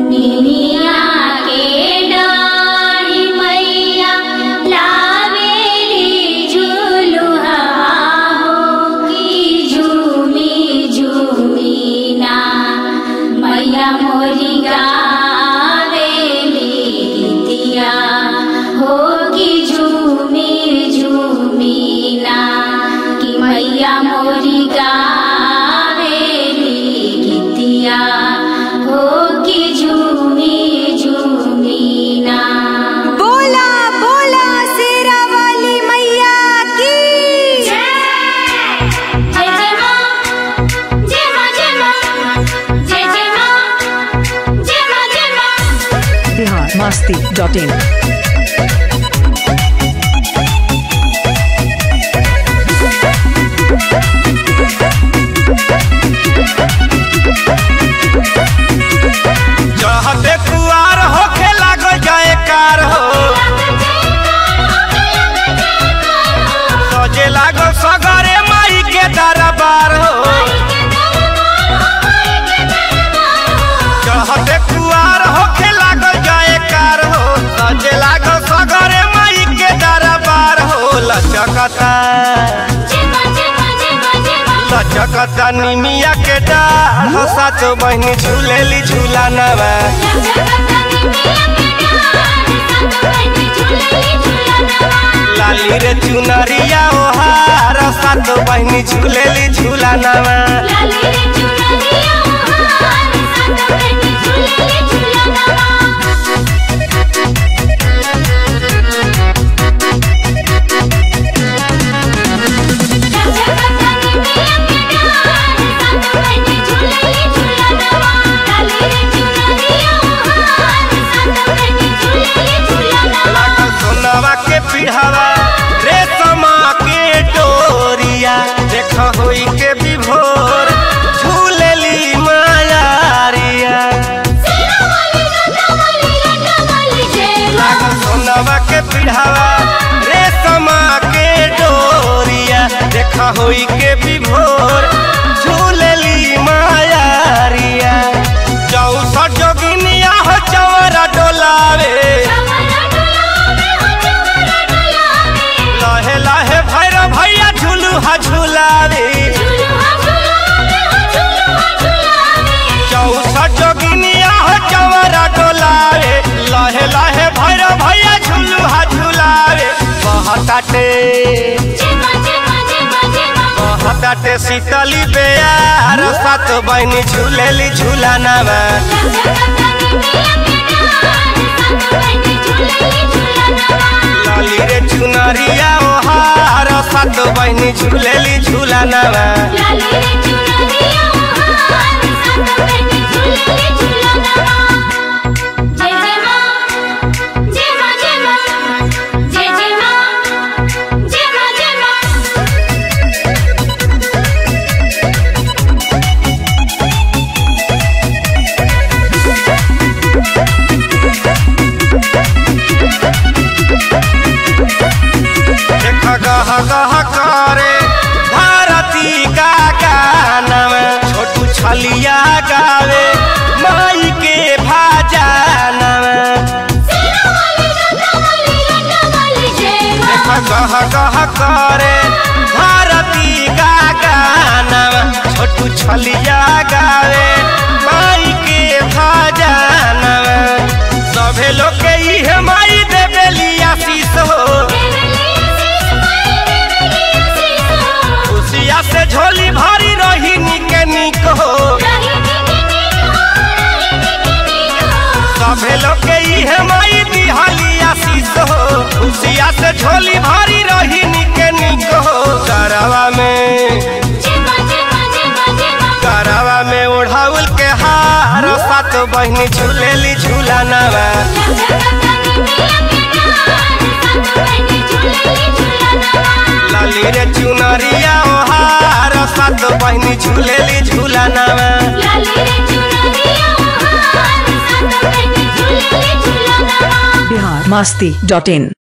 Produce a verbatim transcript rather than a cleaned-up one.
masti dot in. जहते कुआर होखे लागो जाए कार हो सजे लागो सगरे माई के दरबार हो जहते कुआर होखे लागो जाए कार हो सजे लागो सगरे माई के दरबार हो लचकता लचकता निमिया के डार हो सातो बहनी झूलेली झूलानवा लाली रे चुनरिया ओहार सातो बहनी झूलेली झूलानवा पिढ़ावा रेशमा के डोरिया देखा होई के विभोर झूलेली मायारिया सोनवा के पिढ़ावा रेशमा के डोरिया देखा होई के विभोर झूलेली मायारिया चौसठ जोगिनिया हो चौरा डोलावे झूलावे चौसठ जोगिनिया हो चवरा डोलावे लहे लहे भैरव भैया झुलुहा झुलावे बहताटे बहताटे शीतली बेयार सात बहनी झूलेली झूलानवा लाली रे चुनरिया ओहार सात बहनी झूलेली झूलानवा गह गह करे भारती का गाना छोटू छलिया गावे माई के भाजाना गह गह करे भारती का गाना छोटू छलिया गावे माई के भाजाना सभे लोग के इहे माई देवेली आशीष हो से झोली भारी रही निके निक हो सभे लोग के इहे माई दिहाली आशीष हो खुशिया से झोली भारी रही निके निक हो करवा में करवा में ओढ़ाउल के हार सात बहनी झूलेली झूलानवा लाली रे चुनरिया ओहार सात बहनी झूलेली झूलानवा बिहार मस्ती डॉट इन।